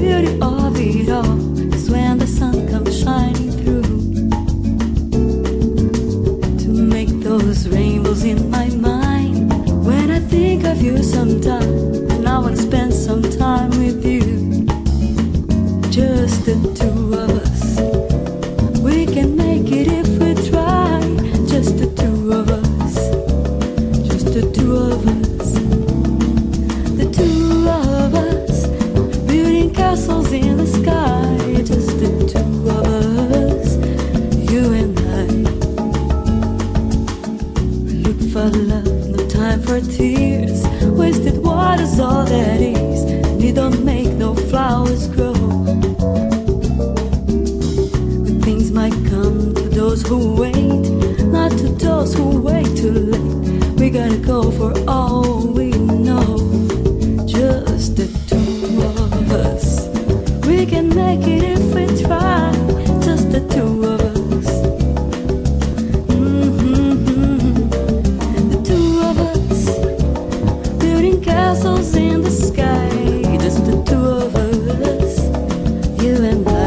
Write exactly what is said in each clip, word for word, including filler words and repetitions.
beauty of it all is when the sun comes shining through to make those rainbows in my mind. When I think of you sometime, and I want to spend some time with you, just the two of us. We can make it if we try, just the two of us, just the two of us, the two of us, building castles in the sky, just the two of us, you and I. We look for love, no time for tears, wasted water's all that is, and you don't make no flowers grow. Good things might come to those who wait, not to those who wait too late. We gotta go for all we know, just the two of us. We can make it if we try, just the two of us. Mm-hmm. The two of us, building castles in the sky, just the two of us, you and I.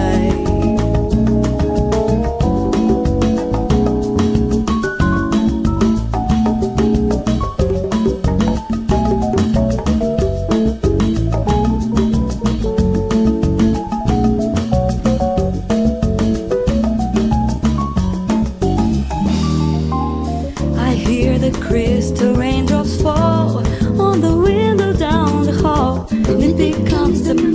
The crystal raindrops fall on the window down the hall, and it becomes the